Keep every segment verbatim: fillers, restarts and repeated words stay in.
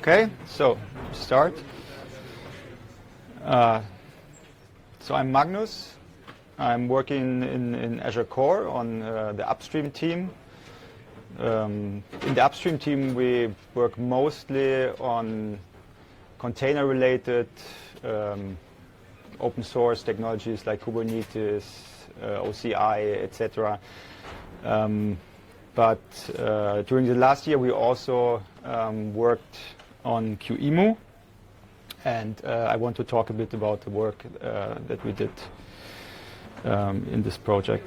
Okay, so start. Uh, so I'm Magnus. I'm working in, in Azure Core on uh, the upstream team. Um, in the upstream team, we work mostly on container-related um, open source technologies like Kubernetes, uh, O C I, et cetera. Um, but uh, during the last year, we also um, worked on QEMU, and uh, I want to talk a bit about the work uh, that we did um, in this project.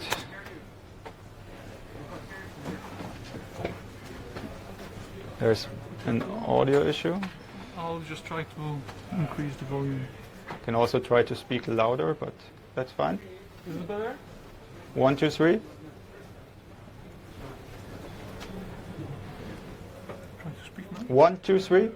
There's an audio issue. I'll just try to increase the volume. Can also try to speak louder, but that's fine. Is it better? One, two, three. Try to speak now. One, two, three.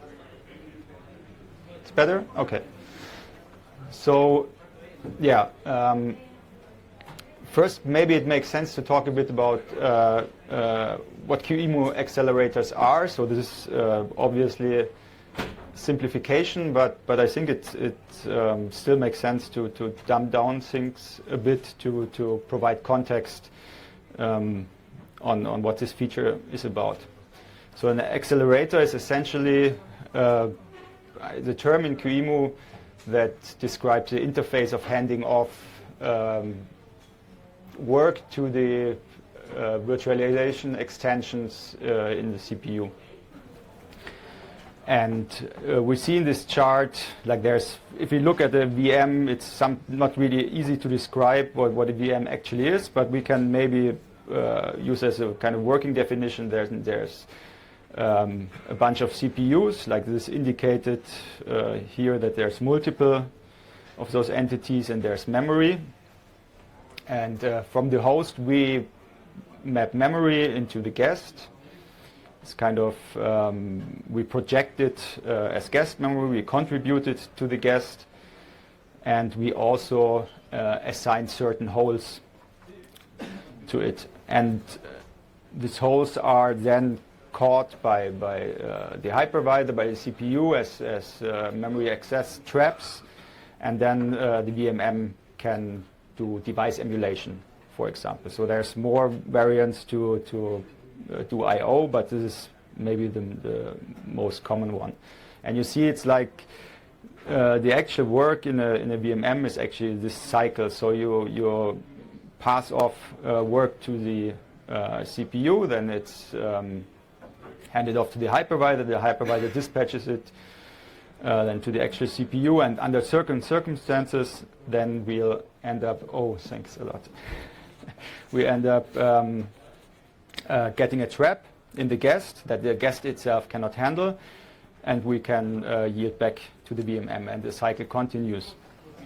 It's better? Okay. So, yeah. Um, first, maybe it makes sense to talk a bit about uh, uh, what QEMU accelerators are. So this is uh, obviously simplification, but but I think it it um, still makes sense to to dumb down things a bit to to provide context um, on on what this feature is about. So an accelerator is essentially uh, the term in QEMU that describes the interface of handing off um, work to the uh, virtualization extensions uh, in the C P U. And uh, we see in this chart, like there's, if you look at the V M, it's some, not really easy to describe what, what a V M actually is, but we can maybe uh, use as a kind of working definition. There's, there's um, a bunch of C P Us, like this indicated uh, here that there's multiple of those entities, and there's memory. And uh, from the host, we map memory into the guest. It's kind of, um, we project it uh, as guest memory, we contribute it to the guest, and we also uh, assign certain holes to it. And uh, these holes are then caught by, by uh, the hypervisor, by the C P U as, as uh, memory access traps, and then uh, the V M M can do device emulation, for example. So there's more variants to, to uh, do I O, but this is maybe the, the most common one. And you see it's like uh, the actual work in a, in a V M M is actually this cycle. So you, you pass off uh, work to the uh, C P U, then it's um, handed off to the hypervisor, the hypervisor dispatches it uh, then to the actual C P U, and under certain circumstances, then we'll end up, oh, thanks a lot. we end up um, uh, getting a trap in the guest that the guest itself cannot handle, and we can uh, yield back to the V M M, and the cycle continues.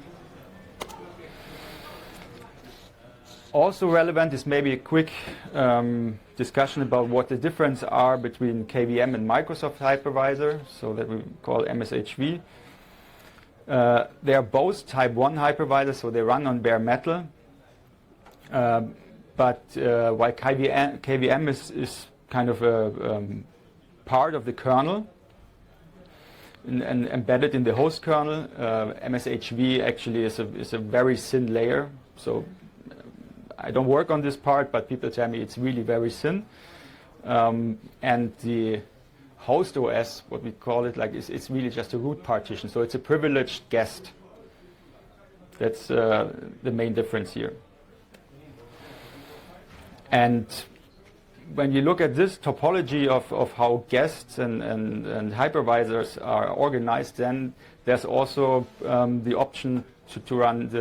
Also relevant is maybe a quick um, discussion about what the difference are between K V M and Microsoft Hypervisor, so that we call M S H V. Uh, they are both type one hypervisors, so they run on bare metal. Uh, but uh, while K V M, K V M is, is kind of a um, part of the kernel and, and embedded in the host kernel, uh, M S H V actually is a, is a very thin layer. So uh, I don't work on this part, but people tell me it's really very thin. Um, and the host O S, what we call it, like is, it's really just a root partition. So it's a privileged guest. That's uh, the main difference here. And when you look at this topology of, of how guests and, and, and hypervisors are organized, then there's also um, the option to, to run the